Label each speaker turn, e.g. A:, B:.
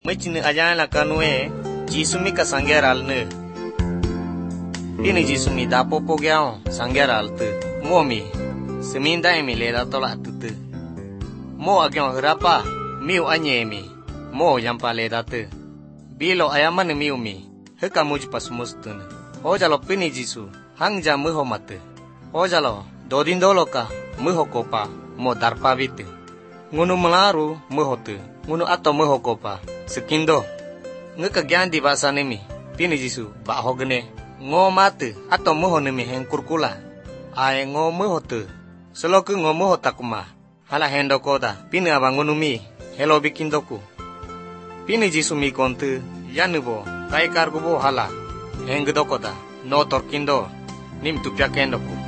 A: Mecine ajan la kanue, jisumi ka sanggeral ne. Pini jisumi dapo pogyao sanggeral te. Momi, seminda emi le da tola tute. Mo agyon rapa, miu anyemi. Mo yampa le da te. Bilo ayaman miumi, heka muj pas mustun. Ojalo pini jisu, hangja muho mate. Ojalo, dodin dolo ka, muho kopa, mo darpa vite. Ngunu melaru muho te, ngunu ato muho kopa. Sekindo, ngeka gyan di bahasa nemi, pini jisu, bak hogne, ngo mate, atau moho nemi heng kurkula. Ae ngo moho te, seloku ngo moho takuma, hala hendo koda, pini abang ngunumi, helo bikin doku. Pini jisu mi konte, yanubo, kai kargubo hala, heng gedokoda, no torkindo, nim tupya kendoku.